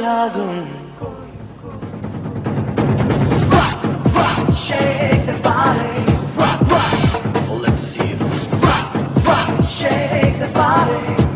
கோயிலாகும். Rock, rock, shake the body. Rock, rock, let's see. Rock, rock, shake the body.